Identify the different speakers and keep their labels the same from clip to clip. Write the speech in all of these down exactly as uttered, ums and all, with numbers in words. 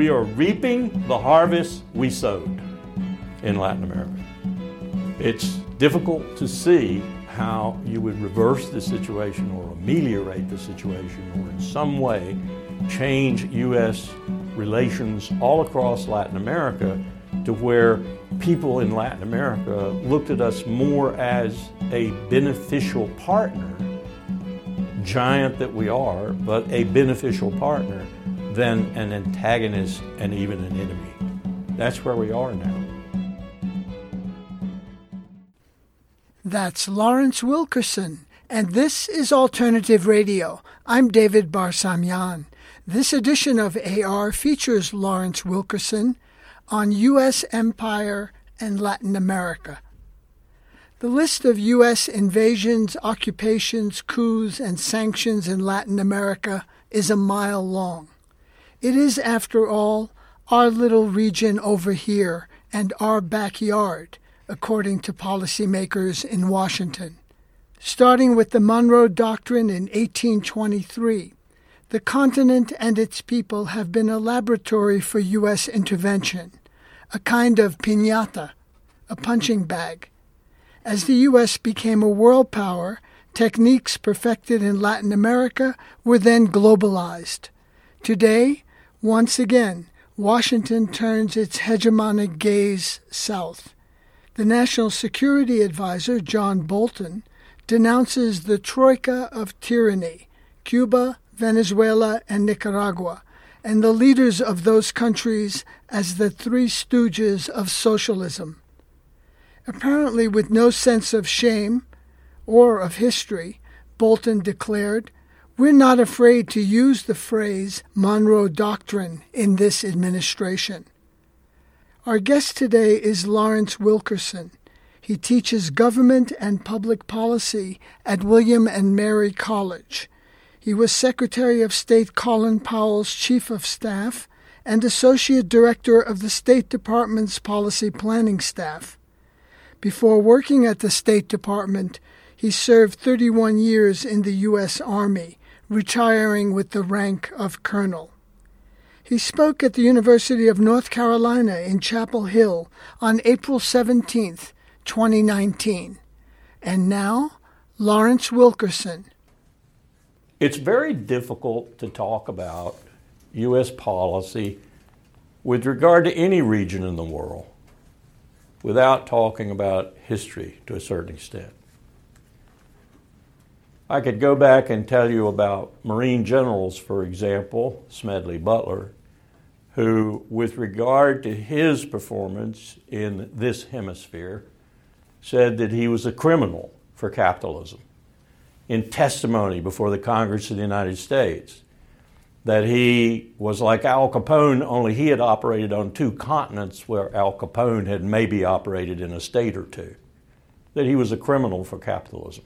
Speaker 1: We are reaping the harvest we sowed in Latin America. It's difficult to see how you would reverse the situation or ameliorate the situation or in some way change U S relations all across Latin America to where people in Latin America looked at us more as a beneficial partner, giant that we are, but a beneficial partner than an antagonist and even an enemy. That's where we are now.
Speaker 2: That's Lawrence Wilkerson, and this is Alternative Radio. I'm David Barsamian. This edition of A R features Lawrence Wilkerson on U S empire and Latin America. The list of U S invasions, occupations, coups, and sanctions in Latin America is a mile long. It is, after all, our little region over here and our backyard, according to policymakers in Washington. Starting with the Monroe Doctrine in eighteen twenty-three, the continent and its people have been a laboratory for U S intervention, a kind of piñata, a punching bag. As the U S became a world power, techniques perfected in Latin America were then globalized. Today, once again, Washington turns its hegemonic gaze south. The National Security Advisor, John Bolton, denounces the troika of tyranny, Cuba, Venezuela, and Nicaragua, and the leaders of those countries as the three stooges of socialism. Apparently with no sense of shame or of history, Bolton declared, "We're not afraid to use the phrase Monroe Doctrine in this administration." Our guest today is Lawrence Wilkerson. He teaches government and public policy at William and Mary College. He was Secretary of State Colin Powell's Chief of Staff and Associate Director of the State Department's Policy Planning Staff. Before working at the State Department, he served thirty-one years in the U S Army, retiring with the rank of colonel. He spoke at the University of North Carolina in Chapel Hill on April seventeenth, twenty nineteen. And now, Lawrence Wilkerson.
Speaker 1: It's very difficult to talk about U S policy with regard to any region in the world without talking about history to a certain extent. I could go back and tell you about Marine generals, for example, Smedley Butler, who, with regard to his performance in this hemisphere, said that he was a criminal for capitalism in testimony before the Congress of the United States, that he was like Al Capone, only he had operated on two continents where Al Capone had maybe operated in a state or two, that he was a criminal for capitalism.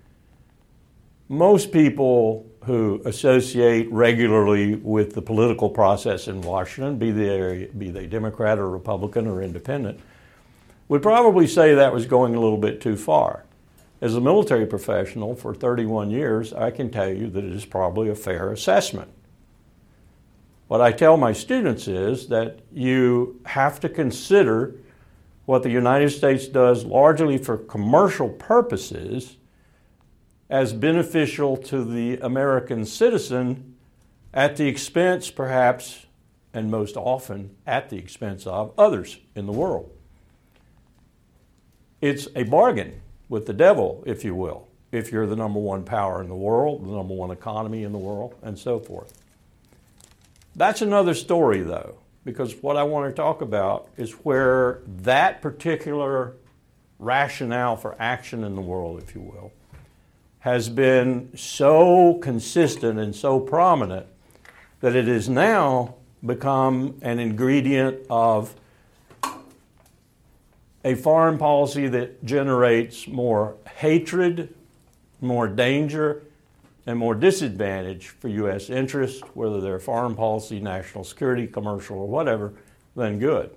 Speaker 1: Most people who associate regularly with the political process in Washington, be they, be they Democrat or Republican or independent, would probably say that was going a little bit too far. As a military professional for thirty-one years, I can tell you that it is probably a fair assessment. What I tell my students is that you have to consider what the United States does largely for commercial purposes as beneficial to the American citizen at the expense, perhaps, and most often at the expense of others in the world. It's a bargain with the devil, if you will, if you're the number one power in the world, the number one economy in the world, and so forth. That's another story, though, because what I want to talk about is where that particular rationale for action in the world, if you will, has been so consistent and so prominent that it has now become an ingredient of a foreign policy that generates more hatred, more danger, and more disadvantage for U S interests, whether they're foreign policy, national security, commercial, or whatever, than good.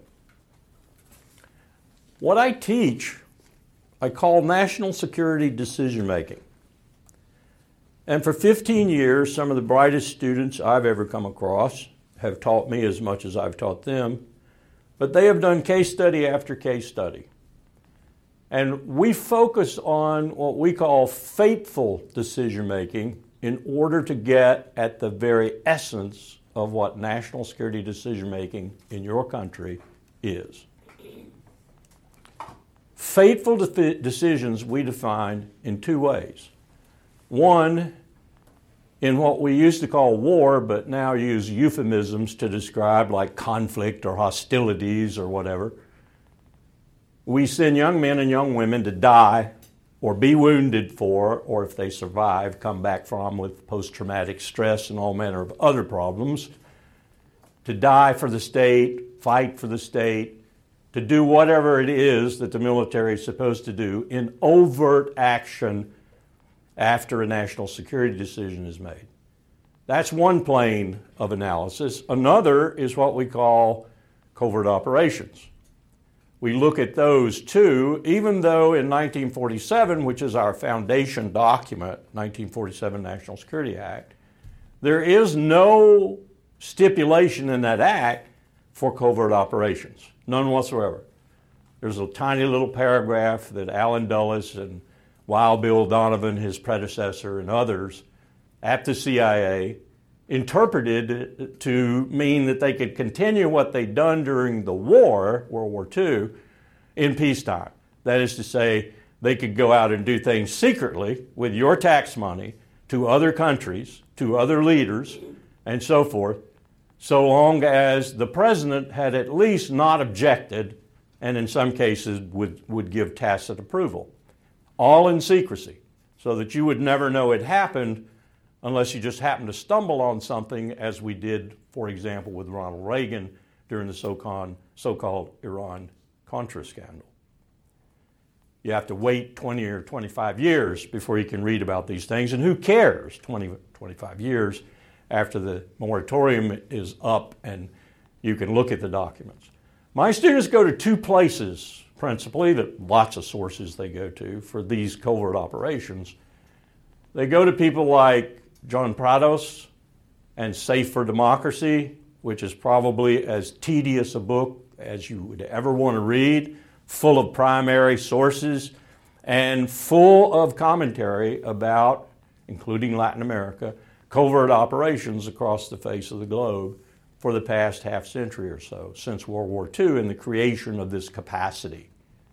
Speaker 1: What I teach, I call national security decision making. And for fifteen years, some of the brightest students I've ever come across have taught me as much as I've taught them, but they have done case study after case study. And we focus on what we call fateful decision-making in order to get at the very essence of what national security decision-making in your country is. Fateful de- decisions we define in two ways. One, in what we used to call war, but now use euphemisms to describe, like conflict or hostilities or whatever. We send young men and young women to die or be wounded for, or if they survive, come back from with post-traumatic stress and all manner of other problems, to die for the state, fight for the state, to do whatever it is that the military is supposed to do in overt action after a national security decision is made. That's one plane of analysis. Another is what we call covert operations. We look at those too, even though in nineteen forty-seven, which is our foundation document, nineteen forty-seven National Security Act, there is no stipulation in that act for covert operations, none whatsoever. There's a tiny little paragraph that Allen Dulles and Wild Bill Donovan, his predecessor, and others at the C I A interpreted to mean that they could continue what they'd done during the war, World War Two, in peacetime. That is to say, they could go out and do things secretly with your tax money to other countries, to other leaders, and so forth, so long as the president had at least not objected and in some cases would, would give tacit approval. All in secrecy, so that you would never know it happened unless you just happened to stumble on something, as we did, for example, with Ronald Reagan during the so-called, so-called Iran-Contra scandal. You have to wait twenty or twenty-five years before you can read about these things, and who cares twenty, twenty-five years after the moratorium is up and you can look at the documents. My students go to two places, principally, that lots of sources they go to for these covert operations. They go to people like John Prados and Safe for Democracy, which is probably as tedious a book as you would ever want to read, full of primary sources and full of commentary about, including Latin America, covert operations across the face of the globe for the past half century or so, since World War Two and the creation of this capacity.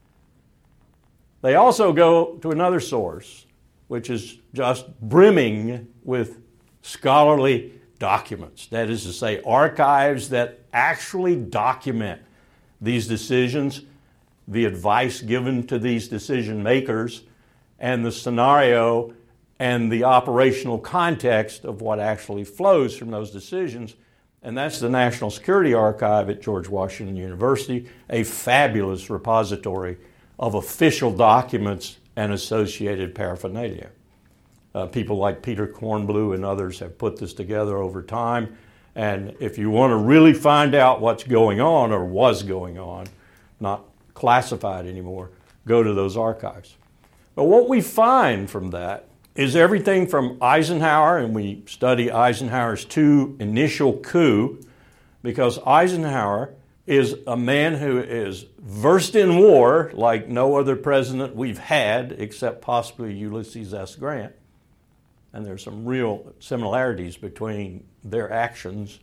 Speaker 1: They also go to another source, which is just brimming with scholarly documents. That is to say, archives that actually document these decisions, the advice given to these decision makers, and the scenario and the operational context of what actually flows from those decisions. And that's the National Security Archive at George Washington University, a fabulous repository of official documents and associated paraphernalia. Uh, people like Peter Kornblue and others have put this together over time. And if you want to really find out what's going on or was going on, not classified anymore, go to those archives. But what we find from that is everything from Eisenhower, and we study Eisenhower's two initial coup, because Eisenhower is a man who is versed in war like no other president we've had, except possibly Ulysses S. Grant. And there's some real similarities between their actions.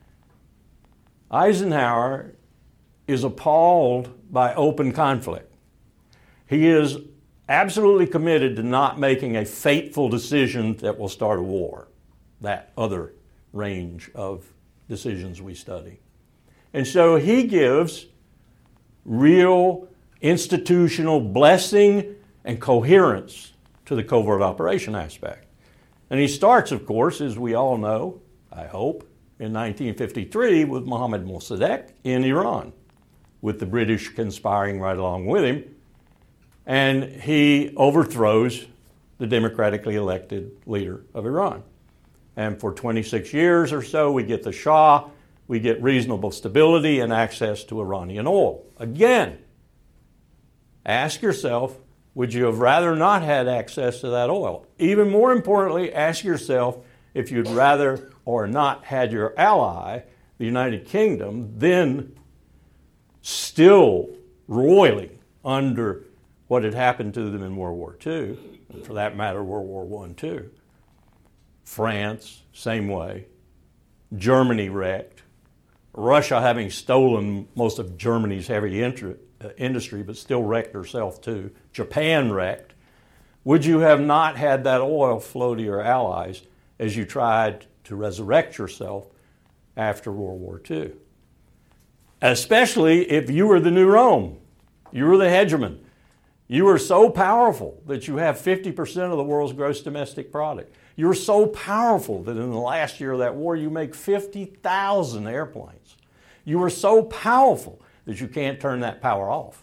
Speaker 1: Eisenhower is appalled by open conflict. He is absolutely committed to not making a fateful decision that will start a war, that other range of decisions we study. And so he gives real institutional blessing and coherence to the covert operation aspect. And he starts, of course, as we all know, I hope, in nineteen fifty-three with Mohammad Mossadegh in Iran, with the British conspiring right along with him. And he overthrows the democratically elected leader of Iran. And for twenty-six years or so, we get the Shah, we get reasonable stability and access to Iranian oil. Again, ask yourself, would you have rather not had access to that oil? Even more importantly, ask yourself if you'd rather or not had your ally, the United Kingdom, then still roiling under what had happened to them in World War Two, and for that matter, World War One too. France, same way. Germany wrecked. Russia having stolen most of Germany's heavy inter- uh, industry, but still wrecked herself too. Japan wrecked. Would you have not had that oil flow to your allies as you tried to resurrect yourself after World War Two? Especially if you were the new Rome. You were the hegemon. You were so powerful that you have fifty percent of the world's gross domestic product. You were so powerful that in the last year of that war, you make fifty thousand airplanes. You were so powerful that you can't turn that power off.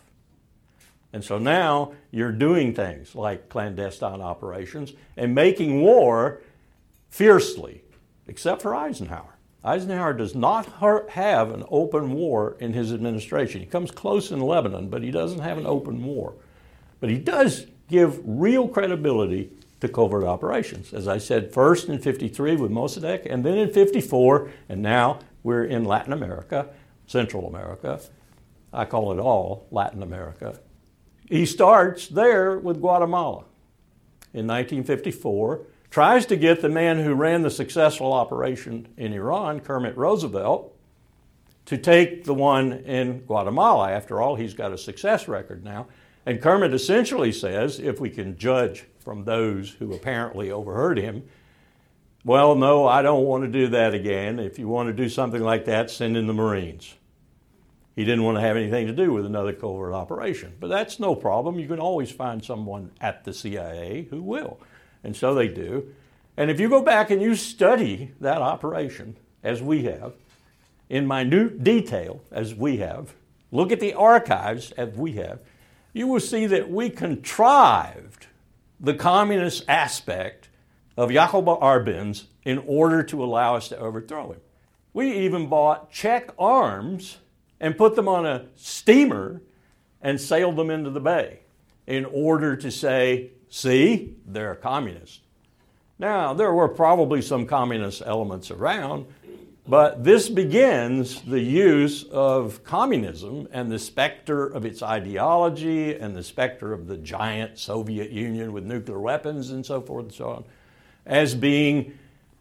Speaker 1: And so now you're doing things like clandestine operations and making war fiercely, except for Eisenhower. Eisenhower does not have an open war in his administration. He comes close in Lebanon, but he doesn't have an open war. But he does give real credibility to covert operations. As I said, first in fifty-three with Mossadegh, and then in fifty-four, and now we're in Latin America, Central America. I call it all Latin America. He starts there with Guatemala in nineteen fifty-four, tries to get the man who ran the successful operation in Iran, Kermit Roosevelt, to take the one in Guatemala. After all, he's got a success record now. And Kermit essentially says, if we can judge from those who apparently overheard him, well, no, I don't want to do that again. If you want to do something like that, send in the Marines. He didn't want to have anything to do with another covert operation. But that's no problem. You can always find someone at the C I A who will. And so they do. And if you go back and you study that operation, as we have, in minute detail, as we have, look at the archives, as we have, you will see that we contrived the communist aspect of Jacobo Arbenz in order to allow us to overthrow him. We even bought Czech arms and put them on a steamer and sailed them into the bay in order to say, see, they're communist. Now, there were probably some communist elements around, but this begins the use of communism and the specter of its ideology and the specter of the giant Soviet Union with nuclear weapons and so forth and so on as being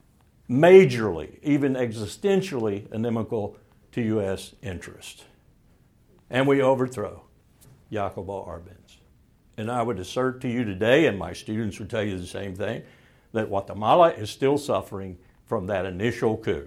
Speaker 1: majorly, even existentially inimical to U S interest. And we overthrow Jacobo Arbenz. And I would assert to you today, and my students would tell you the same thing, that Guatemala is still suffering from that initial coup.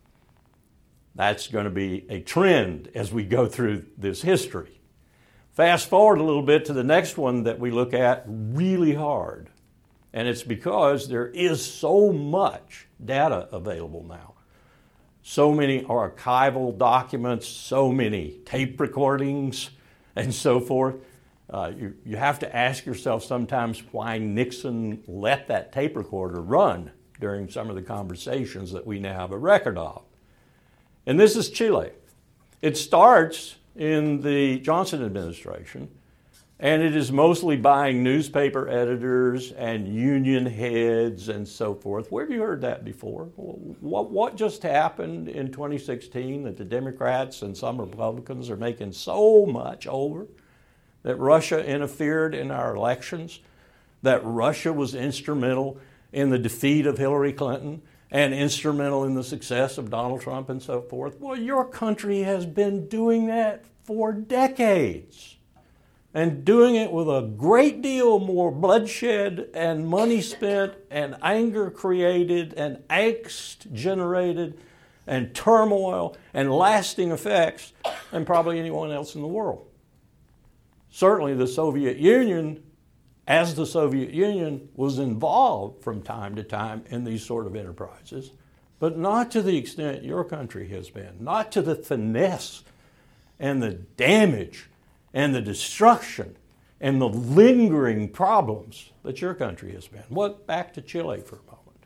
Speaker 1: That's going to be a trend as we go through this history. Fast forward a little bit to the next one that we look at really hard. And it's because there is so much data available now. So many archival documents, so many tape recordings, and so forth. Uh, you, you have to ask yourself sometimes why Nixon let that tape recorder run during some of the conversations that we now have a record of. And this is Chile. It starts in the Johnson administration, and it is mostly buying newspaper editors and union heads and so forth. Where have you heard that before? What, what just happened in twenty sixteen that the Democrats and some Republicans are making so much over? That Russia interfered in our elections? That Russia was instrumental in the defeat of Hillary Clinton? And instrumental in the success of Donald Trump and so forth? Well, your country has been doing that for decades and doing it with a great deal more bloodshed and money spent and anger created and angst generated and turmoil and lasting effects than probably anyone else in the world. Certainly the Soviet Union, as the Soviet Union, was involved from time to time in these sort of enterprises, but not to the extent your country has been, not to the finesse and the damage and the destruction and the lingering problems that your country has been. What, back to Chile for a moment.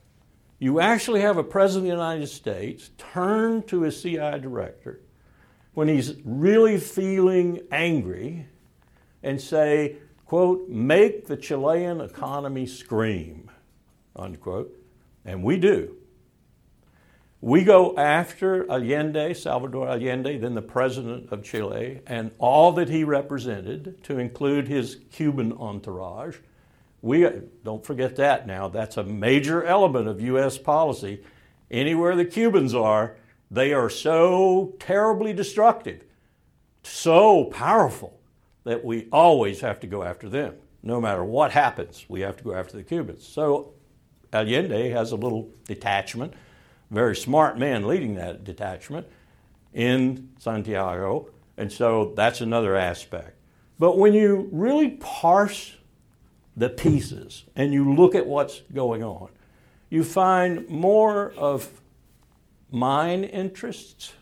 Speaker 1: You actually have a president of the United States turn to a C I A director when he's really feeling angry and say, quote, make the Chilean economy scream, unquote. And we do. We go after Allende, Salvador Allende, then the president of Chile, and all that he represented, to include his Cuban entourage. We don't forget that now. That's a major element of U S policy. Anywhere the Cubans are, they are so terribly destructive, so powerful, that we always have to go after them. No matter what happens, we have to go after the Cubans. So Allende has a little detachment, very smart man leading that detachment in Santiago, and so that's another aspect. But when you really parse the pieces and you look at what's going on, you find more of mine interests,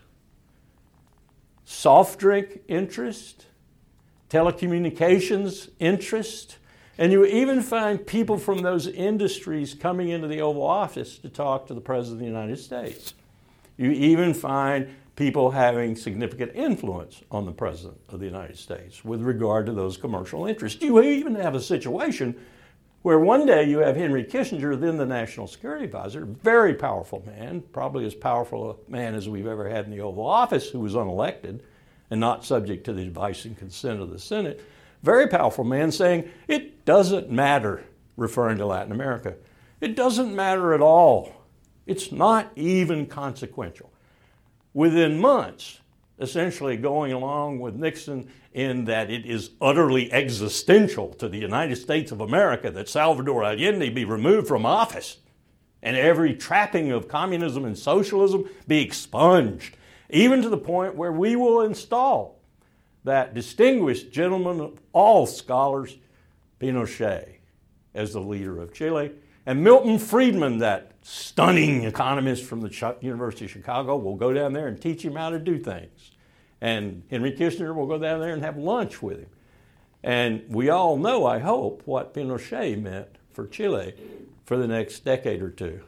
Speaker 1: soft drink interest, telecommunications interest, and you even find people from those industries coming into the Oval Office to talk to the President of the United States. You even find people having significant influence on the President of the United States with regard to those commercial interests. You even have a situation where one day you have Henry Kissinger, then the National Security Advisor, very powerful man, probably as powerful a man as we've ever had in the Oval Office, who was unelected and not subject to the advice and consent of the Senate. Very powerful man saying, it doesn't matter, referring to Latin America. It doesn't matter at all. It's not even consequential. Within months, essentially going along with Nixon in that it is utterly existential to the United States of America that Salvador Allende be removed from office and every trapping of communism and socialism be expunged, even to the point where we will install that distinguished gentleman of all scholars, Pinochet, as the leader of Chile. And Milton Friedman, that stunning economist from the University of Chicago, will go down there and teach him how to do things. And Henry Kissinger will go down there and have lunch with him. And we all know, I hope, what Pinochet meant for Chile for the next decade or two.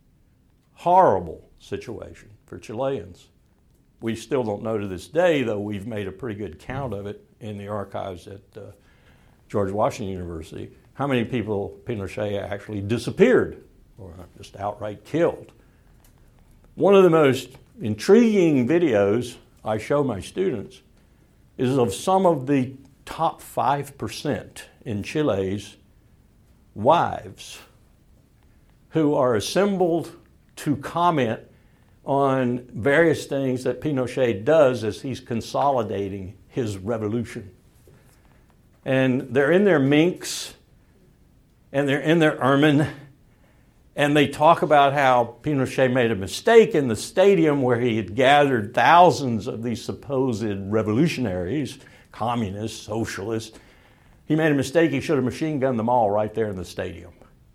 Speaker 1: Horrible situation for Chileans. We still don't know to this day, though we've made a pretty good count of it in the archives at uh, George Washington University, how many people Pinochet actually disappeared or just outright killed. One of the most intriguing videos I show my students is of some of the top five percent in Chile's wives who are assembled to comment on various things that Pinochet does as he's consolidating his revolution. And they're in their minks, and they're in their ermine, and they talk about how Pinochet made a mistake in the stadium where he had gathered thousands of these supposed revolutionaries, communists, socialists. He made a mistake, he should have machine gunned them all right there in the stadium.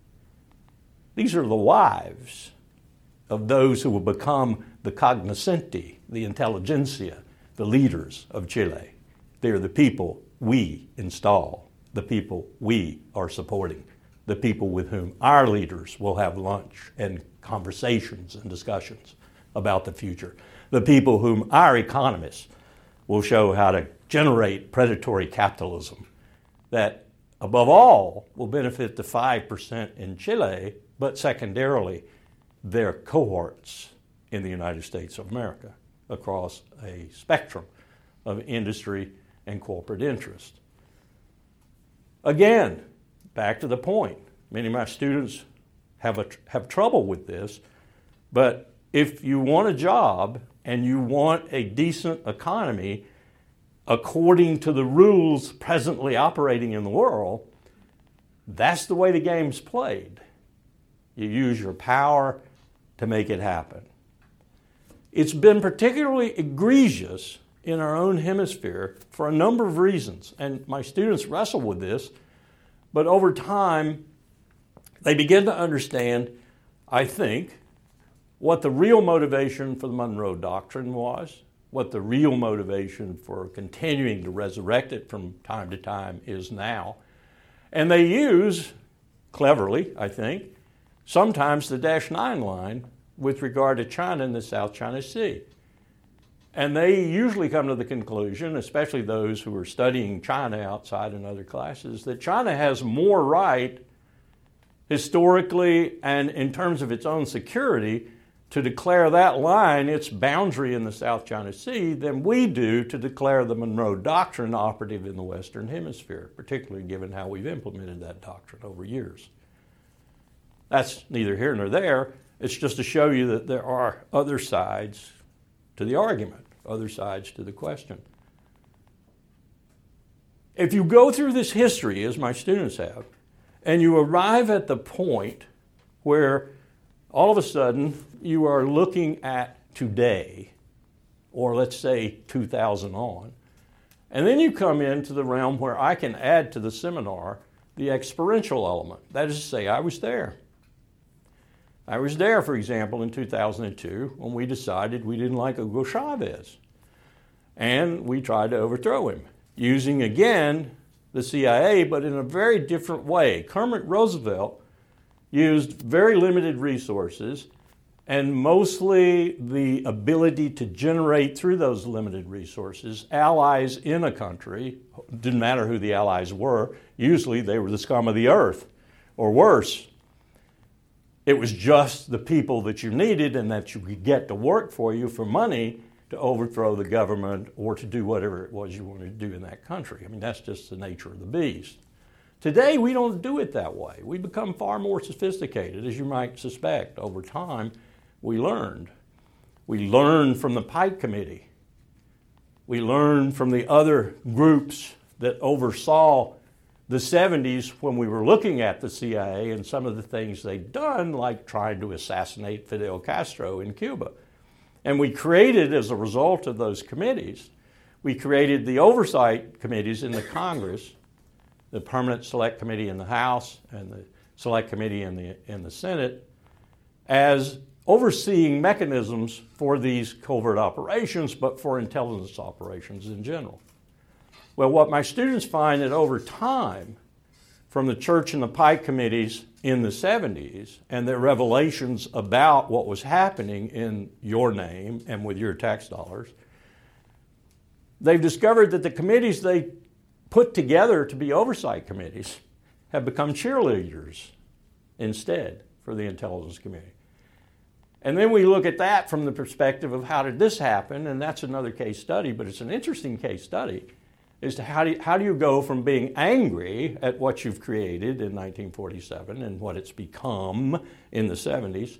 Speaker 1: These are the wives of those who will become the cognoscenti, the intelligentsia, the leaders of Chile. They're the people we install, the people we are supporting, the people with whom our leaders will have lunch and conversations and discussions about the future, the people whom our economists will show how to generate predatory capitalism that, above all, will benefit the five percent in Chile, but secondarily, their cohorts in the United States of America across a spectrum of industry and corporate interest. Again, back to the point, many of my students have, a, have trouble with this, but if you want a job and you want a decent economy according to the rules presently operating in the world, that's the way the game's played. You use your power to make it happen. It's been particularly egregious in our own hemisphere for a number of reasons, and my students wrestle with this, but over time, they begin to understand, I think, what the real motivation for the Monroe Doctrine was, what the real motivation for continuing to resurrect it from time to time is now. And they use, cleverly, I think, sometimes the Dash Nine line with regard to China and the South China Sea. And they usually come to the conclusion, especially those who are studying China outside in other classes, that China has more right historically and in terms of its own security to declare that line its boundary in the South China Sea than we do to declare the Monroe Doctrine operative in the Western Hemisphere, particularly given how we've implemented that doctrine over years. That's neither here nor there. It's just to show you that there are other sides to the argument, other sides to the question. If you go through this history, as my students have, and you arrive at the point where all of a sudden you are looking at today, or let's say two thousand on, and then you come into the realm where I can add to the seminar the experiential element. That is to say, I was there. I was there, for example, in two thousand two when we decided we didn't like Hugo Chavez. And we tried to overthrow him, using again the C I A, but in a very different way. Kermit Roosevelt used very limited resources and mostly the ability to generate through those limited resources allies in a country. Didn't matter who the allies were. Usually they were the scum of the earth, or worse. It was just the people that you needed and that you could get to work for you for money to overthrow the government or to do whatever it was you wanted to do in that country. I mean, that's just the nature of the beast. Today, we don't do it that way. We become far more sophisticated, as you might suspect. Over time, we learned. We learned from the Pike Committee. We learned from the other groups that oversaw the seventies when we were looking at the C I A and some of the things they'd done, like trying to assassinate Fidel Castro in Cuba. And we created, as a result of those committees, we created the oversight committees in the Congress, the Permanent Select Committee in the House and the Select Committee in the, in the Senate, as overseeing mechanisms for these covert operations, but for intelligence operations in general. Well, what my students find that over time, from the Church and the Pike committees in the seventies and their revelations about what was happening in your name and with your tax dollars, they've discovered that the committees they put together to be oversight committees have become cheerleaders instead for the intelligence community. And then we look at that from the perspective of how did this happen, and that's another case study, but it's an interesting case study as to how do you, how do you go from being angry at what you've created in nineteen forty-seven and what it's become in the seventies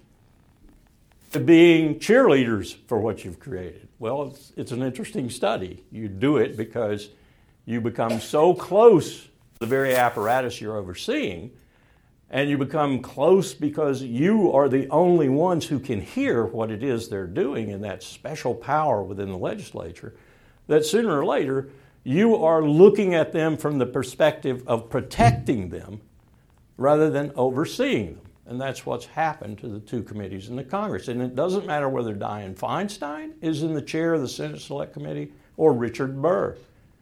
Speaker 1: to being cheerleaders for what you've created. Well, it's, it's an interesting study. You do it because you become so close to the very apparatus you're overseeing, and you become close because you are the only ones who can hear what it is they're doing in that special power within the legislature, that sooner or later you are looking at them from the perspective of protecting them rather than overseeing them. And that's what's happened to the two committees in the Congress. And it doesn't matter whether Dianne Feinstein is in the chair of the Senate Select Committee or Richard Burr.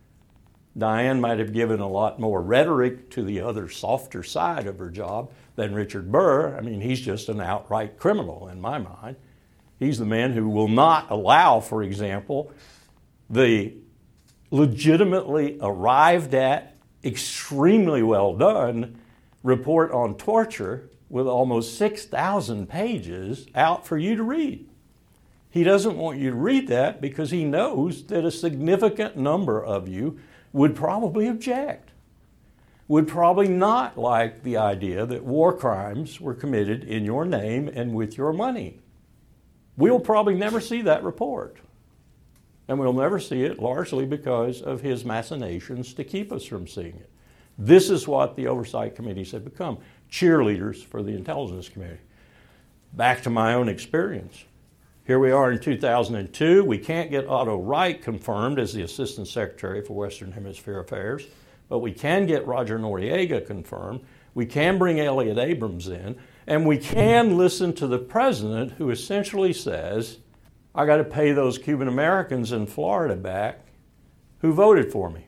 Speaker 1: Dianne might have given a lot more rhetoric to the other softer side of her job than Richard Burr. I mean, he's just an outright criminal in my mind. He's the man who will not allow, for example, the legitimately arrived at, extremely well done report on torture with almost six thousand pages out for you to read. He doesn't want you to read that because he knows that a significant number of you would probably object, would probably not like the idea that war crimes were committed in your name and with your money. We'll probably never see that report. And we'll never see it largely because of his machinations to keep us from seeing it. This is what the oversight committees have become, cheerleaders for the intelligence community. Back to my own experience. Here we are in two thousand two. We can't get Otto Wright confirmed as the Assistant Secretary for Western Hemisphere Affairs, but we can get Roger Noriega confirmed. We can bring Elliott Abrams in, and we can listen to the president who essentially says, I got to pay those Cuban Americans in Florida back who voted for me.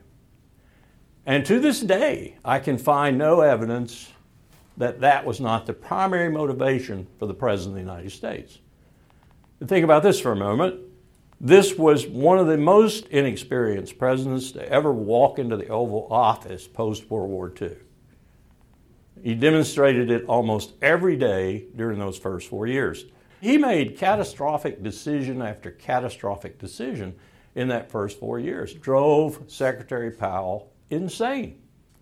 Speaker 1: And to this day, I can find no evidence that that was not the primary motivation for the President of the United States. But think about this for a moment. This was one of the most inexperienced presidents to ever walk into the Oval Office post-World War Two. He demonstrated it almost every day during those first four years. He made catastrophic decision after catastrophic decision in that first four years, drove Secretary Powell insane.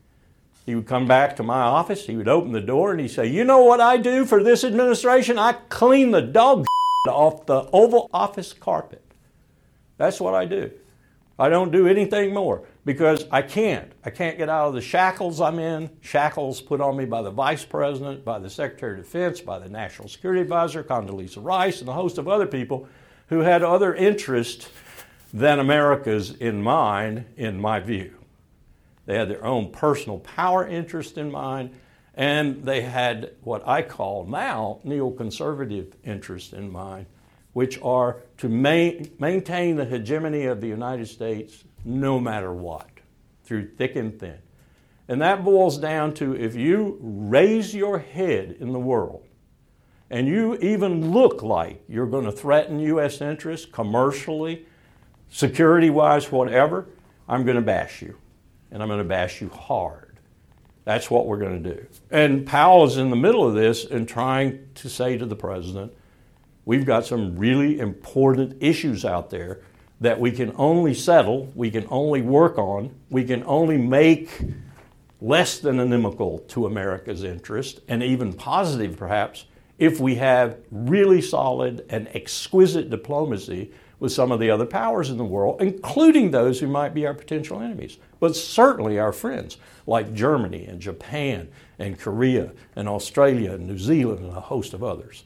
Speaker 1: He would come back to my office, he would open the door and he'd say, you know what I do for this administration? I clean the dog off the Oval Office carpet. That's what I do. I don't do anything more because I can't. I can't get out of the shackles I'm in, shackles put on me by the Vice President, by the Secretary of Defense, by the National Security Advisor, Condoleezza Rice, and a host of other people who had other interests than America's in mind, in my view. They had their own personal power interest in mind, and they had what I call now neoconservative interest in mind, which are to ma- maintain the hegemony of the United States no matter what, through thick and thin. And that boils down to if you raise your head in the world and you even look like you're going to threaten U S interests commercially, security-wise, whatever, I'm going to bash you. And I'm going to bash you hard. That's what we're going to do. And Powell is in the middle of this and trying to say to the president, we've got some really important issues out there that we can only settle, we can only work on, we can only make less than inimical to America's interest, and even positive perhaps, if we have really solid and exquisite diplomacy with some of the other powers in the world, including those who might be our potential enemies, but certainly our friends like Germany and Japan and Korea and Australia and New Zealand and a host of others.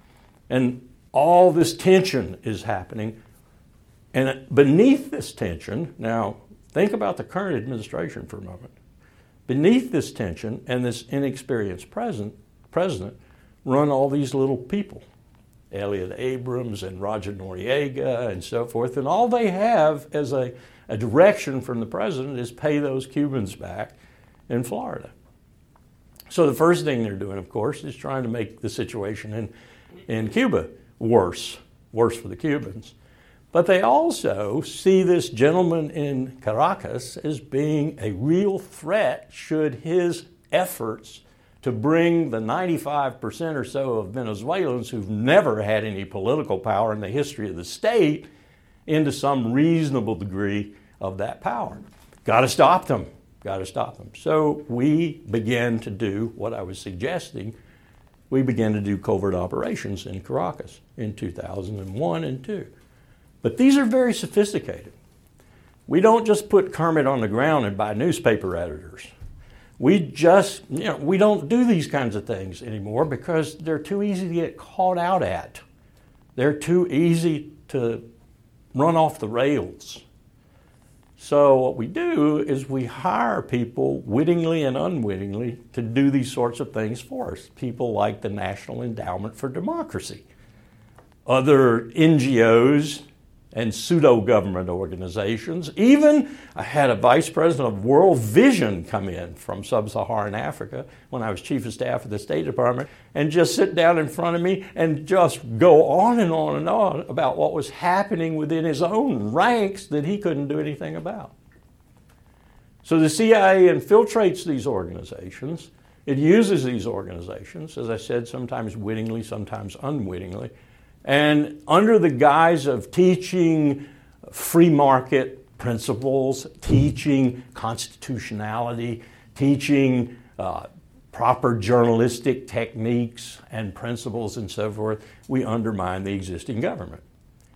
Speaker 1: And all this tension is happening. And beneath this tension, now think about the current administration for a moment. Beneath this tension and this inexperienced president, president run all these little people, Elliott Abrams and Roger Noriega and so forth, and all they have as a, a direction from the president is pay those Cubans back in Florida. So the first thing they're doing, of course, is trying to make the situation in, in Cuba worse, worse for the Cubans. But they also see this gentleman in Caracas as being a real threat should his efforts to bring the ninety-five percent or so of Venezuelans who've never had any political power in the history of the state into some reasonable degree of that power. Got to stop them. Got to stop them. So we began to do what I was suggesting. We began to do covert operations in Caracas in two thousand one and two. But these are very sophisticated. We don't just put Kermit on the ground and buy newspaper editors. We just, you know, we don't do these kinds of things anymore because they're too easy to get caught out at. They're too easy to run off the rails. So what we do is we hire people wittingly and unwittingly to do these sorts of things for us. People like the National Endowment for Democracy, other N G Os and pseudo-government organizations. Even I had a vice president of World Vision come in from sub-Saharan Africa when I was chief of staff of the State Department and just sit down in front of me and just go on and on and on about what was happening within his own ranks that he couldn't do anything about. So the C I A infiltrates these organizations. It uses these organizations, as I said, sometimes wittingly, sometimes unwittingly, and under the guise of teaching free market principles, teaching constitutionality, teaching uh, proper journalistic techniques and principles and so forth, we undermine the existing government.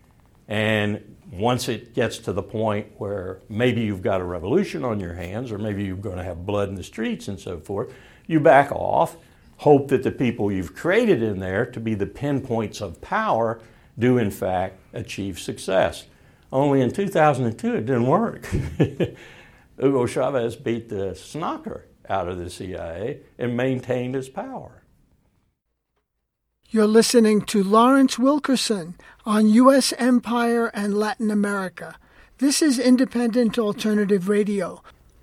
Speaker 1: And once it gets to the point where maybe you've got a revolution on your hands or maybe you're going to have blood in the streets and so forth, you back off, hope that the people you've created in there to be the pinpoints of power do in fact achieve success. Only in two thousand two it didn't work. Hugo Chavez beat the snocker out of the C I A and maintained his power.
Speaker 2: You're listening to Lawrence Wilkerson on U S Empire and Latin America. This is Independent Alternative Radio.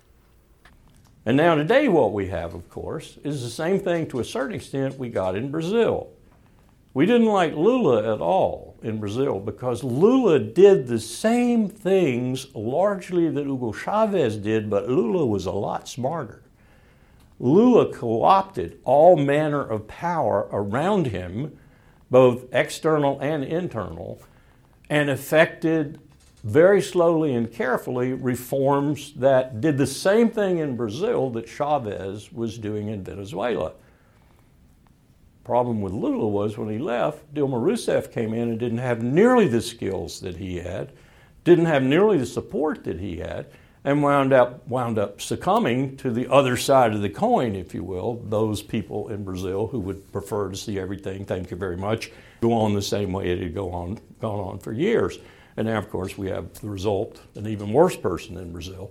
Speaker 1: And now today what we have, of course, is the same thing to a certain extent we got in Brazil. We didn't like Lula at all in Brazil because Lula did the same things largely that Hugo Chavez did, but Lula was a lot smarter. Lula co-opted all manner of power around him both external and internal, and effected very slowly and carefully reforms that did the same thing in Brazil that Chavez was doing in Venezuela. Problem with Lula was when he left, Dilma Rousseff came in and didn't have nearly the skills that he had, didn't have nearly the support that he had, and wound up wound up succumbing to the other side of the coin, if you will, those people in Brazil who would prefer to see everything, thank you very much, go on the same way it had go on, gone on for years. And now, of course, we have the result, an even worse person in Brazil.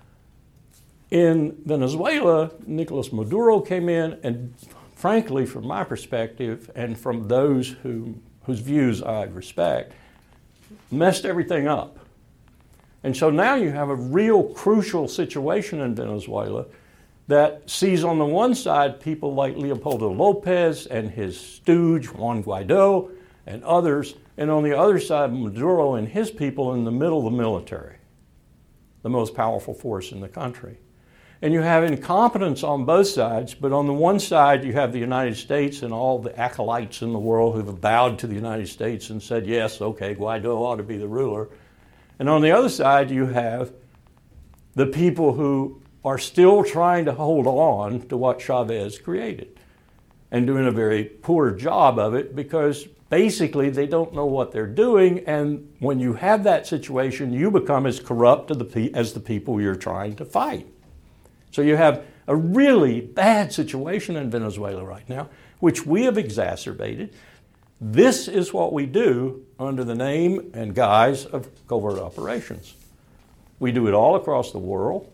Speaker 1: In Venezuela, Nicolas Maduro came in and, frankly, from my perspective, and from those who, whose views I respect, messed everything up. And so now you have a real crucial situation in Venezuela that sees on the one side people like Leopoldo Lopez and his stooge, Juan Guaido, and others, and on the other side, Maduro and his people in the middle of the military, the most powerful force in the country. And you have incompetence on both sides, but on the one side you have the United States and all the acolytes in the world who have bowed to the United States and said, yes, okay, Guaido ought to be the ruler. And on the other side you have the people who are still trying to hold on to what Chavez created and doing a very poor job of it because basically they don't know what they're doing, and when you have that situation, you become as corrupt as the people you're trying to fight. So you have a really bad situation in Venezuela right now, which we have exacerbated. This is what we do under the name and guise of covert operations. We do it all across the world.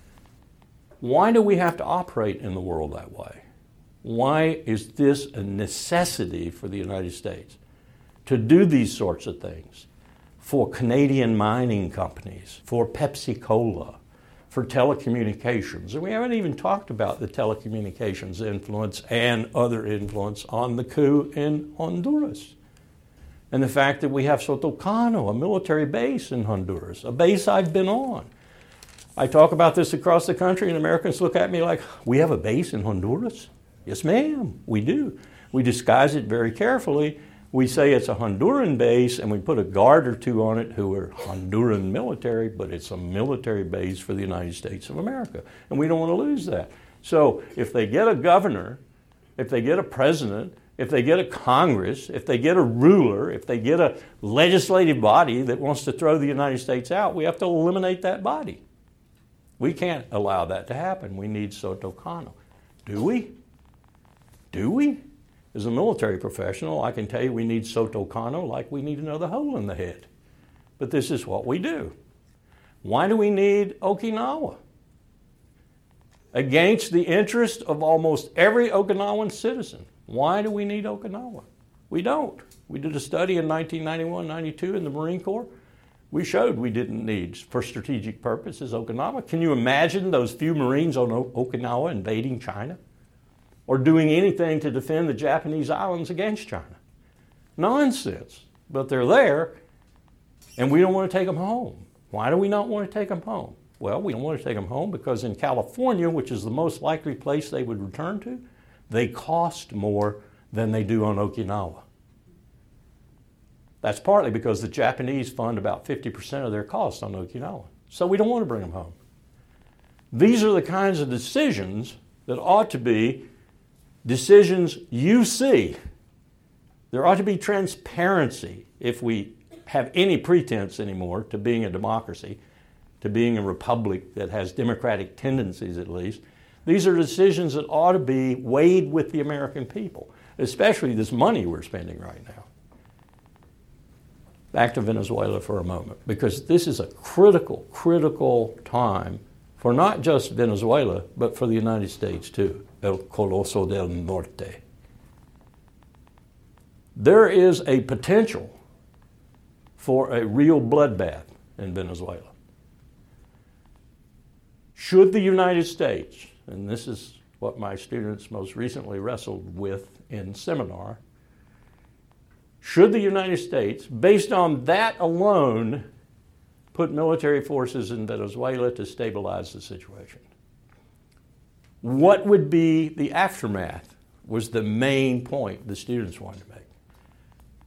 Speaker 1: Why do we have to operate in the world that way? Why is this a necessity for the United States to do these sorts of things for Canadian mining companies, for Pepsi-Cola, for telecommunications? And we haven't even talked about the telecommunications influence and other influence on the coup in Honduras. And the fact that we have Sotocano, a military base in Honduras, a base I've been on. I talk about this across the country and Americans look at me like, we have a base in Honduras? Yes, ma'am, we do. We disguise it very carefully. We say it's a Honduran base and we put a guard or two on it who are Honduran military, but it's a military base for the United States of America. And we don't want to lose that. So if they get a governor, if they get a president, if they get a Congress, if they get a ruler, if they get a legislative body that wants to throw the United States out, we have to eliminate that body. We can't allow that to happen. We need Sotocano. Do we? Do we? As a military professional, I can tell you we need Sotocano like we need another hole in the head. But this is what we do. Why do we need Okinawa? Against the interest of almost every Okinawan citizen. Why do we need Okinawa? We don't. We did a study in nineteen ninety-one ninety-two in the Marine Corps. We showed we didn't need, for strategic purposes, Okinawa. Can you imagine those few Marines on o- Okinawa invading China? Or doing anything to defend the Japanese islands against China? Nonsense. But they're there, and we don't want to take them home. Why do we not want to take them home? Well, we don't want to take them home because in California, which is the most likely place they would return to, they cost more than they do on Okinawa. That's partly because the Japanese fund about fifty percent of their costs on Okinawa. So we don't want to bring them home. These are the kinds of decisions that ought to be decisions you see. There ought to be transparency if we have any pretense anymore to being a democracy, to being a republic that has democratic tendencies at least. These are decisions that ought to be weighed with the American people, especially this money we're spending right now. Back to Venezuela for a moment, because this is a critical, critical time for not just Venezuela, but for the United States too. El Coloso del Norte. There is a potential for a real bloodbath in Venezuela. Should the United States, and this is what my students most recently wrestled with in seminar, should the United States, based on that alone, put military forces in Venezuela to stabilize the situation? What would be the aftermath was the main point the students wanted to make.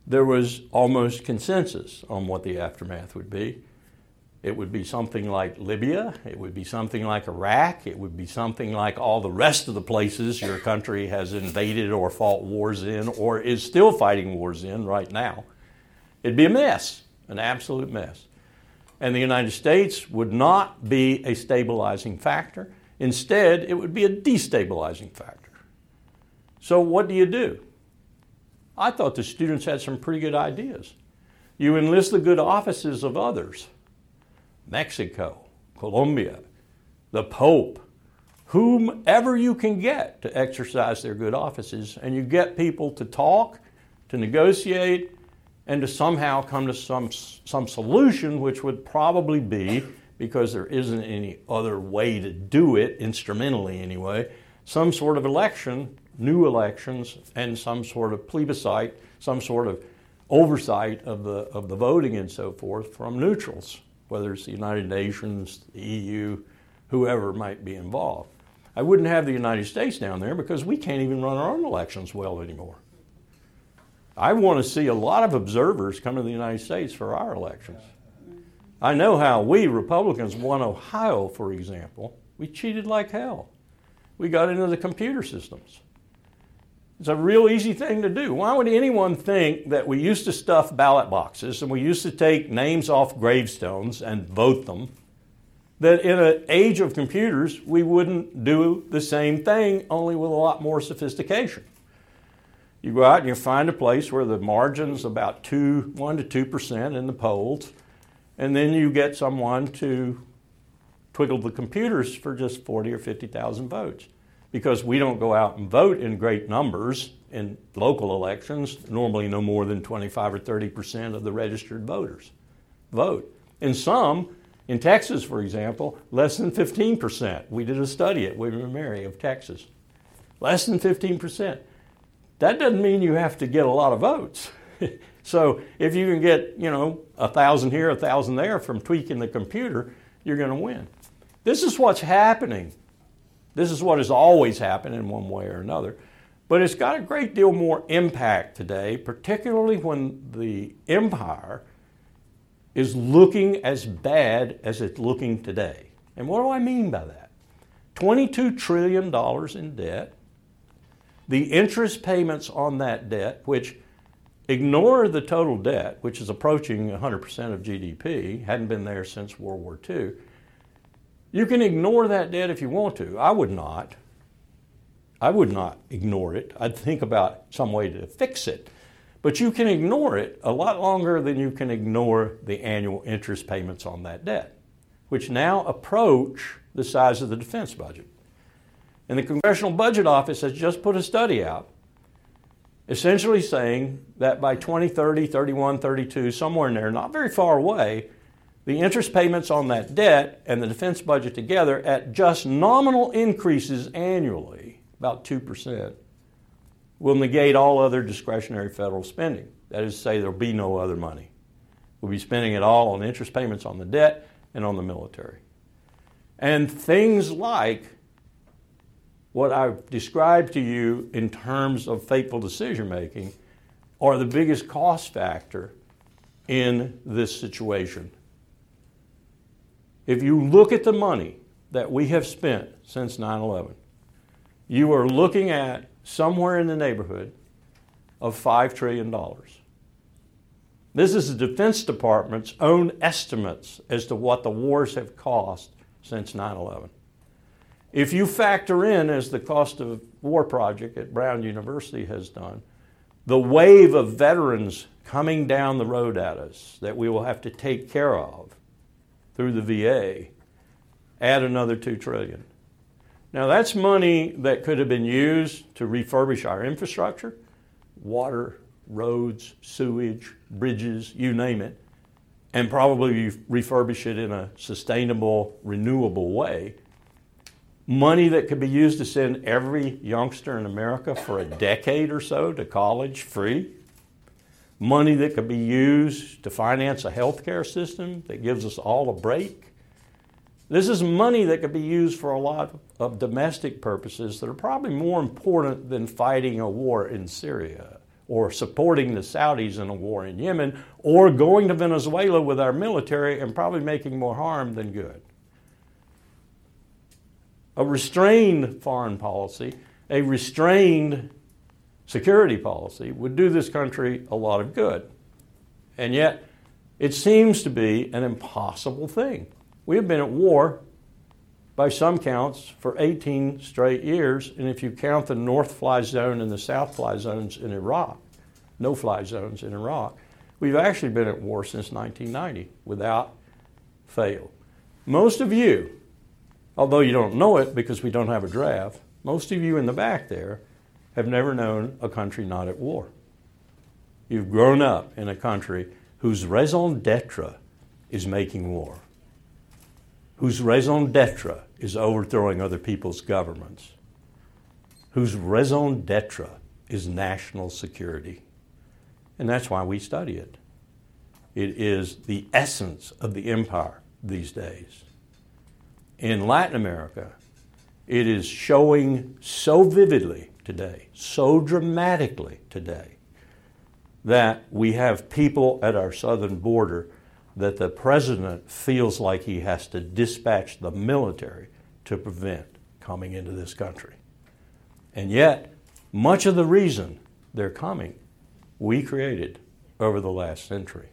Speaker 1: there was almost consensus on what the aftermath would be. It would be something like Libya. It would be something like Iraq. It would be something like all the rest of the places your country has invaded or fought wars in or is still fighting wars in right now. It'd be a mess, an absolute mess. And the United States would not be a stabilizing factor. Instead, it would be a destabilizing factor. So what do you do? I thought the students had some pretty good ideas. You enlist the good offices of others. Mexico, Colombia, the Pope, whomever you can get to exercise their good offices, and you get people to talk, to negotiate, and to somehow come to some, some solution, which would probably be, because there isn't any other way to do it, instrumentally anyway, some sort of election, new elections, and some sort of plebiscite, some sort of oversight of the, of the voting and so forth from neutrals, whether it's the United Nations, the E U, whoever might be involved. I wouldn't have the United States down there because we can't even run our own elections well anymore. I want to see a lot of observers come to the United States for our elections. I know how we Republicans won Ohio, for example. We cheated like hell. We got into the computer systems. It's a real easy thing to do. Why would anyone think that we used to stuff ballot boxes and we used to take names off gravestones and vote them, that in an age of computers we wouldn't do the same thing, only with a lot more sophistication? You go out and you find a place where the margin's about two, one to two percent in the polls, and then you get someone to twiddle the computers for just forty or fifty thousand votes. Because we don't go out and vote in great numbers in local elections, normally no more than twenty-five or thirty percent of the registered voters vote. In some, in Texas, for example, less than fifteen percent. We did a study at William and Mary of Texas. Less than fifteen percent. That doesn't mean you have to get a lot of votes. So if you can get, you know, a thousand here, a thousand there from tweaking the computer, you're going to win. This is what's happening. This is what has always happened in one way or another. But it's got a great deal more impact today, particularly when the empire is looking as bad as it's looking today. And what do I mean by that? twenty-two trillion dollars in debt. The interest payments on that debt, which ignore the total debt, which is approaching one hundred percent of G D P, hadn't been there since World War Two. You can ignore that debt if you want to. I would not. I would not ignore it. I'd think about some way to fix it. But you can ignore it a lot longer than you can ignore the annual interest payments on that debt, which now approach the size of the defense budget. And the Congressional Budget Office has just put a study out essentially saying that by twenty thirty, thirty-one, thirty-two, somewhere in there, not very far away, the interest payments on that debt and the defense budget together at just nominal increases annually, about two percent, will negate all other discretionary federal spending. That is to say, there will be no other money. We'll be spending it all on interest payments on the debt and on the military. And things like what I've described to you in terms of fateful decision-making are the biggest cost factor in this situation. If you look at the money that we have spent since nine eleven, you are looking at somewhere in the neighborhood of five trillion dollars. This is the Defense Department's own estimates as to what the wars have cost since nine eleven. If you factor in, as the Cost of War Project at Brown University has done, the wave of veterans coming down the road at us that we will have to take care of through the V A, add another two trillion dollars. Now that's money that could have been used to refurbish our infrastructure, water, roads, sewage, bridges, you name it, and probably refurbish it in a sustainable, renewable way. Money that could be used to send every youngster in America for a decade or so to college free. Money that could be used to finance a healthcare system that gives us all a break. This is money that could be used for a lot of domestic purposes that are probably more important than fighting a war in Syria or supporting the Saudis in a war in Yemen, or going to Venezuela with our military and probably making more harm than good. A restrained foreign policy, a restrained security policy would do this country a lot of good. And yet, it seems to be an impossible thing. We have been at war, by some counts, for eighteen straight years, and if you count the no-fly zone and the south-fly zones in Iraq, no-fly zones in Iraq, we've actually been at war since nineteen ninety without fail. Most of you, although you don't know it because we don't have a draft, most of you in the back there have never known a country not at war. You've grown up in a country whose raison d'etre is making war, whose raison d'etre is overthrowing other people's governments, whose raison d'etre is national security. And that's why we study it. It is the essence of the empire these days. In Latin America, it is showing so vividly today, so dramatically today, that we have people at our southern border that the president feels like he has to dispatch the military to prevent coming into this country. And yet, much of the reason they're coming, we created over the last century.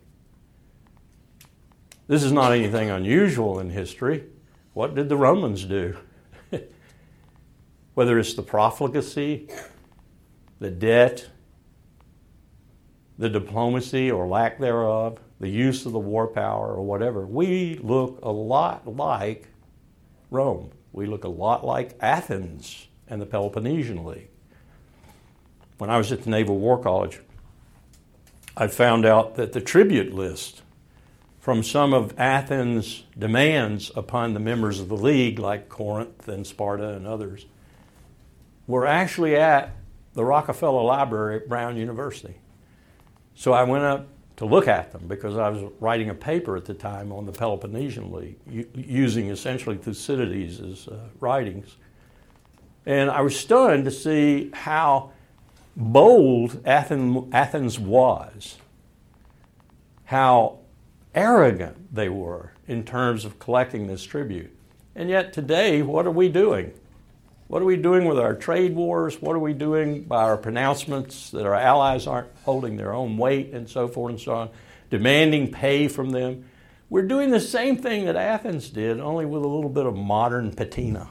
Speaker 1: This is not anything unusual in history. What did the Romans do? Whether it's the profligacy, the debt, the diplomacy or lack thereof, the use of the war power or whatever, we look a lot like Rome. We look a lot like Athens and the Peloponnesian League. When I was at the Naval War College, I found out that the tribute list from some of Athens' demands upon the members of the League, like Corinth and Sparta and others, were actually at the Rockefeller Library at Brown University. So I went up to look at them because I was writing a paper at the time on the Peloponnesian League, u- using essentially Thucydides' uh, writings. And I was stunned to see how bold Athens, Athens was, how arrogant they were in terms of collecting this tribute. And yet today, what are we doing? What are we doing with our trade wars? What are we doing by our pronouncements that our allies aren't holding their own weight and so forth and so on, demanding pay from them? We're doing the same thing that Athens did, only with a little bit of modern patina.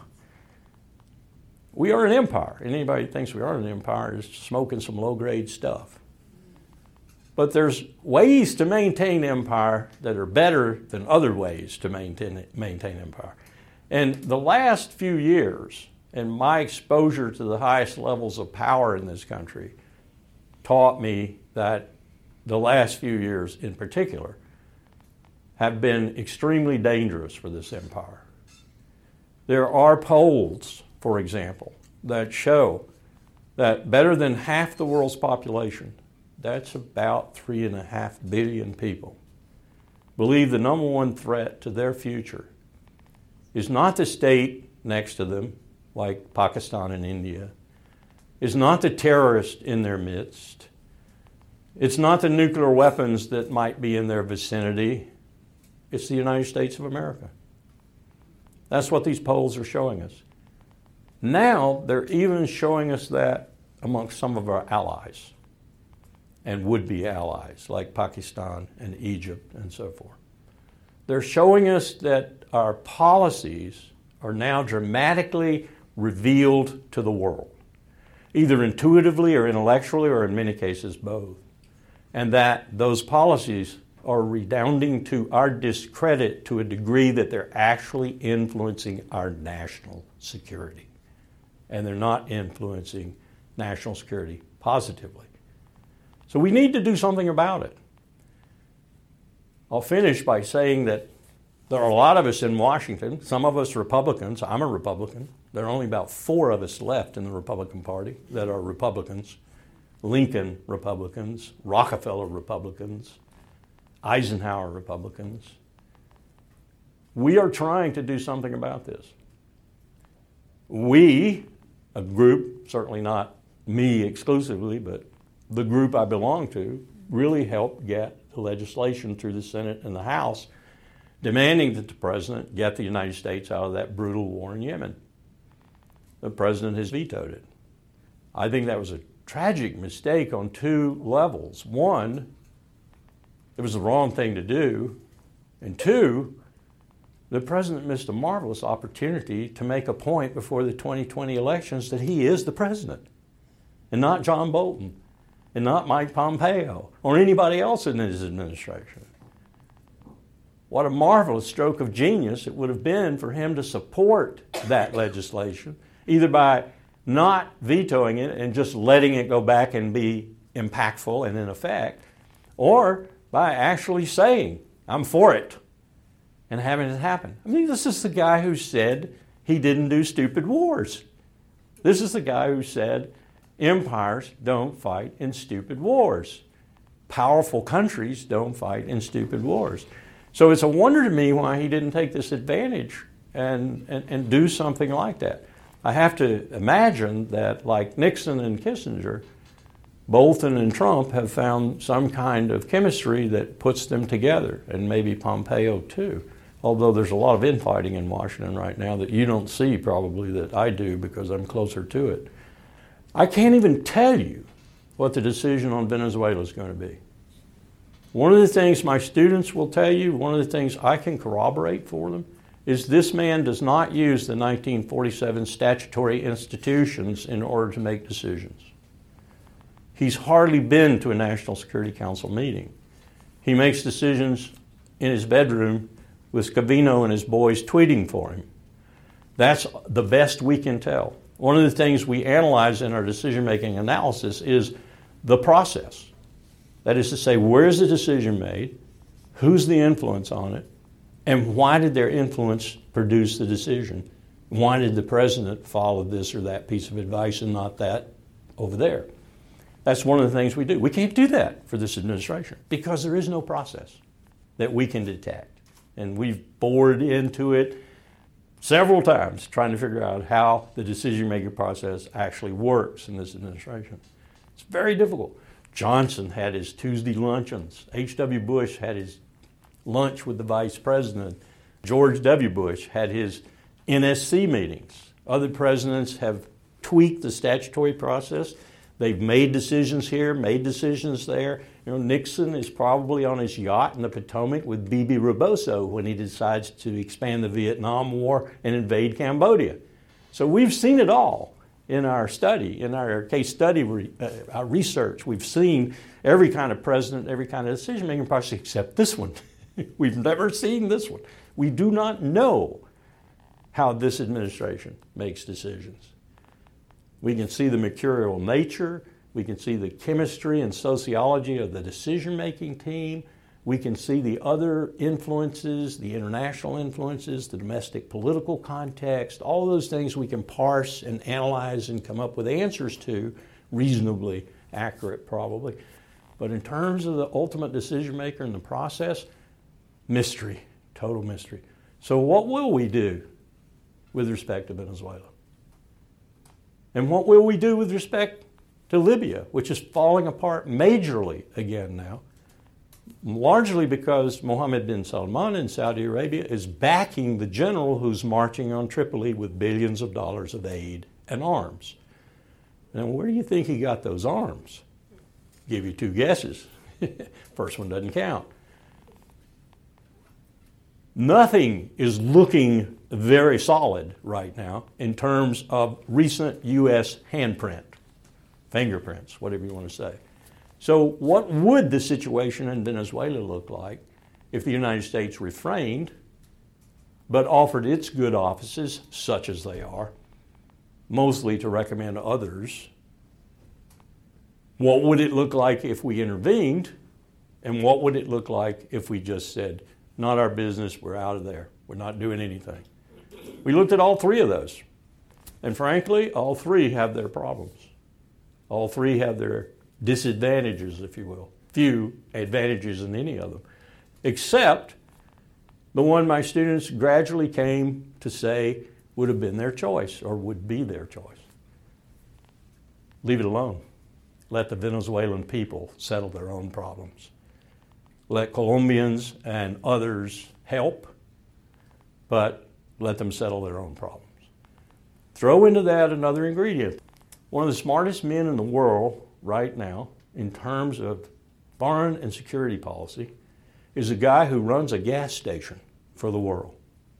Speaker 1: We are an empire. And anybody who thinks we are an empire is smoking some low-grade stuff. But there's ways to maintain empire that are better than other ways to maintain maintain empire. And the last few years, and my exposure to the highest levels of power in this country, taught me that the last few years in particular have been extremely dangerous for this empire. There are polls, for example, that show that better than half the world's population, that's about three and a half billion people, believe the number one threat to their future is not the state next to them, like Pakistan and India, is not the terrorist in their midst, it's not the nuclear weapons that might be in their vicinity, it's the United States of America. That's what these polls are showing us. Now they're even showing us that amongst some of our allies and would-be allies like Pakistan and Egypt and so forth. They're showing us that our policies are now dramatically revealed to the world, either intuitively or intellectually, or in many cases both, and that those policies are redounding to our discredit to a degree that they're actually influencing our national security. And they're not influencing national security positively. So we need to do something about it. I'll finish by saying that there are a lot of us in Washington, some of us Republicans. I'm a Republican. There are only about four of us left in the Republican Party that are Republicans. Lincoln Republicans, Rockefeller Republicans, Eisenhower Republicans. We are trying to do something about this. We, a group, certainly not me exclusively, but the group I belong to, really helped get the legislation through the Senate and the House demanding that the president get the United States out of that brutal war in Yemen. The president has vetoed it. I think that was a tragic mistake on two levels. One, it was the wrong thing to do. And two, the president missed a marvelous opportunity to make a point before the twenty twenty elections that he is the president, and not John Bolton, and not Mike Pompeo, or anybody else in his administration. What a marvelous stroke of genius it would have been for him to support that legislation, either by not vetoing it and just letting it go back and be impactful and in effect, or by actually saying, I'm for it, and having it happen. I mean, this is the guy who said he didn't do stupid wars. This is the guy who said empires don't fight in stupid wars. Powerful countries don't fight in stupid wars. So it's a wonder to me why he didn't take this advantage and, and, and do something like that. I have to imagine that, like Nixon and Kissinger, Bolton and Trump have found some kind of chemistry that puts them together, and maybe Pompeo too. Although there's a lot of infighting in Washington right now that you don't see probably that I do because I'm closer to it. I can't even tell you what the decision on Venezuela is going to be. One of the things my students will tell you, one of the things I can corroborate for them, is this man does not use the nineteen forty-seven statutory institutions in order to make decisions. He's hardly been to a National Security Council meeting. He makes decisions in his bedroom with Scavino and his boys tweeting for him. That's the best we can tell. One of the things we analyze in our decision-making analysis is the process. That is to say, where is the decision made, who's the influence on it, and why did their influence produce the decision? Why did the president follow this or that piece of advice and not that over there? That's one of the things we do. We can't do that for this administration because there is no process that we can detect. And we've bored into it several times trying to figure out how the decision-making process actually works in this administration. It's very difficult. Johnson had his Tuesday luncheons. H W Bush had his lunch with the vice president. George W. Bush had his N S C meetings. Other presidents have tweaked the statutory process. They've made decisions here, made decisions there. You know, Nixon is probably on his yacht in the Potomac with Bibi Raboso when he decides to expand the Vietnam War and invade Cambodia. So we've seen it all in our study, in our case study re, uh, our research. We've seen every kind of president, every kind of decision-making process except this one. We've never seen this one. We do not know how this administration makes decisions. We can see the mercurial nature. We can see the chemistry and sociology of the decision-making team. We can see the other influences, the international influences, the domestic political context, all those things we can parse and analyze and come up with answers to, reasonably accurate probably. But in terms of the ultimate decision-maker in the process, mystery, total mystery. So what will we do with respect to Venezuela? And what will we do with respect to Libya, which is falling apart majorly again now, largely because Mohammed bin Salman in Saudi Arabia is backing the general who's marching on Tripoli with billions of dollars of aid and arms. Now, where do you think he got those arms? Give you two guesses. First one doesn't count. Nothing is looking very solid right now in terms of recent U S handprint, fingerprints, whatever you want to say. So what would the situation in Venezuela look like if the United States refrained but offered its good offices, such as they are, mostly to recommend others? What would it look like if we intervened? And what would it look like if we just said, not our business, we're out of there, we're not doing anything? We looked at all three of those. And frankly, all three have their problems. All three have their disadvantages, if you will. Few advantages in any of them, except the one my students gradually came to say would have been their choice or would be their choice. Leave it alone. let the Venezuelan people settle their own problems. Let Colombians and others help, but let them settle their own problems. Throw into that another ingredient. One of the smartest men in the world right now, in terms of foreign and security policy, is a guy who runs a gas station for the world.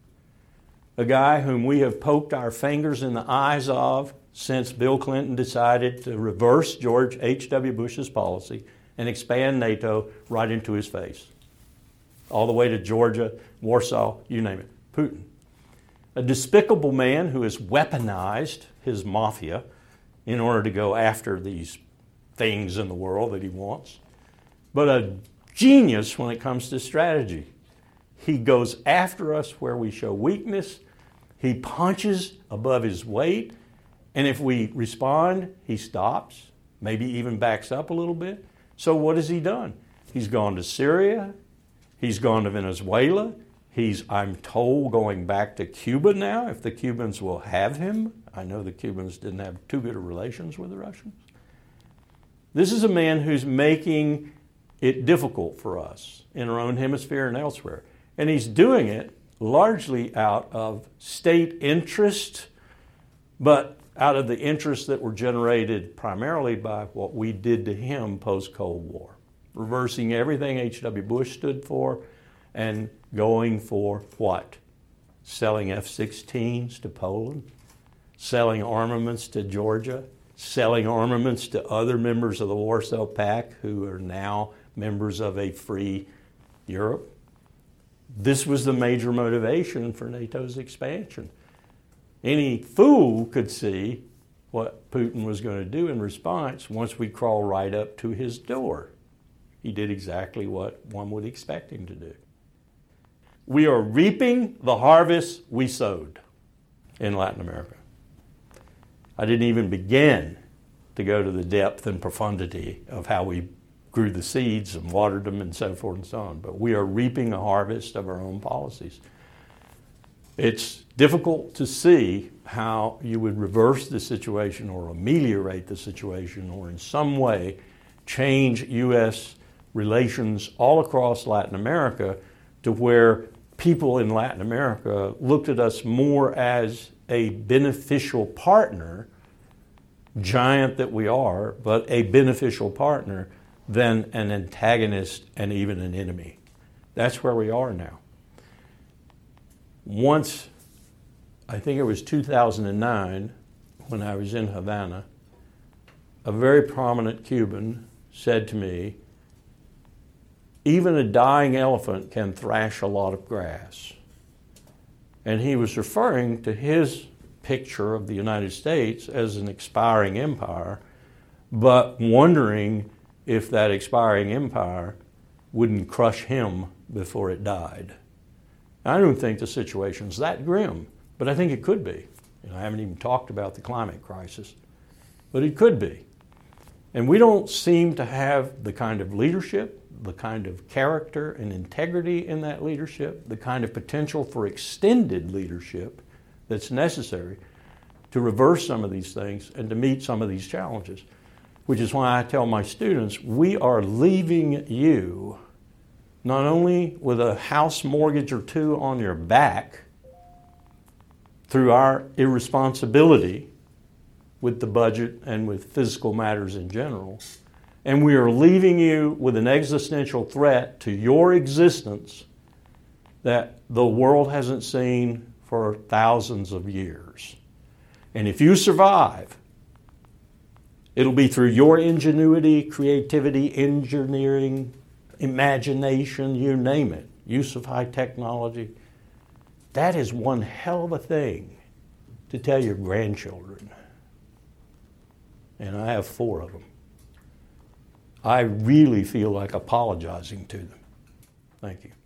Speaker 1: A guy whom we have poked our fingers in the eyes of since Bill Clinton decided to reverse George H W Bush's policy and expand NATO right into his face. All the way to Georgia, Warsaw, you name it, Putin. A despicable man who has weaponized his mafia in order to go after these things in the world that he wants, but a genius when it comes to strategy. He goes after us where we show weakness. He punches above his weight. And if we respond, he stops, maybe even backs up a little bit. So what has he done? He's gone to Syria. He's gone to Venezuela. He's, I'm told, going back to Cuba now, if the Cubans will have him. I know the Cubans didn't have too good of relations with the Russians. This is a man who's making it difficult for us in our own hemisphere and elsewhere. And he's doing it largely out of state interest, but out of the interests that were generated primarily by what we did to him post-Cold War, reversing everything H W Bush stood for and going for what? Selling F sixteens to Poland, selling armaments to Georgia, selling armaments to other members of the Warsaw Pact who are now members of a free Europe. This was the major motivation for NATO's expansion. Any fool could see what Putin was going to do in response once we crawl right up to his door. He did exactly what one would expect him to do. We are reaping the harvest we sowed in Latin America. I didn't even begin to go to the depth and profundity of how we grew the seeds and watered them and so forth and so on. But we are reaping a harvest of our own policies. It's difficult to see how you would reverse the situation or ameliorate the situation or in some way change U S relations all across Latin America to where people in Latin America looked at us more as a beneficial partner, giant that we are, but a beneficial partner than an antagonist and even an enemy. That's where we are now. Once, I think it was two thousand nine, when I was in Havana, a very prominent Cuban said to me, even a dying elephant can thrash a lot of grass. And he was referring to his picture of the United States as an expiring empire, but wondering if that expiring empire wouldn't crush him before it died. I don't think the situation's that grim, but I think it could be. And I haven't even talked about the climate crisis, but it could be. And we don't seem to have the kind of leadership, the kind of character and integrity in that leadership, the kind of potential for extended leadership that's necessary to reverse some of these things and to meet some of these challenges. Which is why I tell my students, we are leaving you not only with a house mortgage or two on your back through our irresponsibility with the budget and with physical matters in general, and we are leaving you with an existential threat to your existence that the world hasn't seen for thousands of years. And if you survive, it'll be through your ingenuity, creativity, engineering, imagination, you name it, use of high technology. That is one hell of a thing to tell your grandchildren. And I have four of them. I really feel like apologizing to them. Thank you.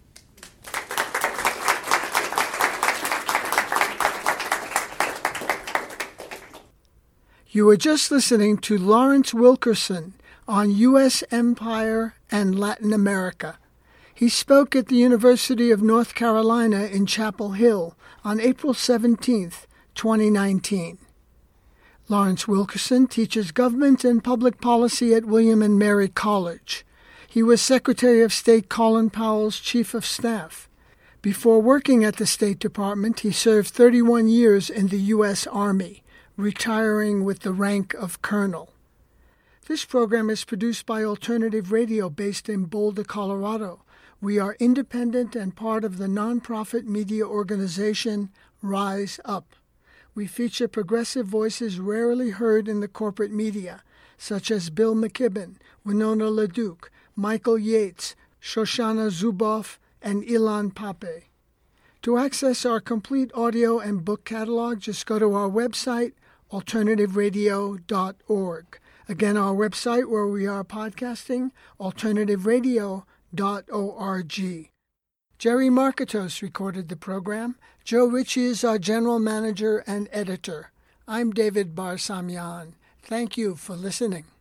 Speaker 2: You were just listening to Lawrence Wilkerson on U S Empire and Latin America. He spoke at the University of North Carolina in Chapel Hill on April seventeenth, twenty nineteen. Lawrence Wilkerson teaches government and public policy at William and Mary College. He was Secretary of State Colin Powell's Chief of Staff. Before working at the State Department, he served thirty-one years in the U S Army, retiring with the rank of colonel. This program is produced by Alternative Radio based in Boulder, Colorado. We are independent and part of the nonprofit media organization Rise Up. We feature progressive voices rarely heard in the corporate media, such as Bill McKibben, Winona LaDuke, Michael Yates, Shoshana Zuboff, and Ilan Pape. To access our complete audio and book catalog, just go to our website, alternative radio dot org. Again, our website where we are podcasting, alternative radio dot org. Jerry Marketos recorded the program. Joe Ritchie is our general manager and editor. I'm David Barsamian. Thank you for listening.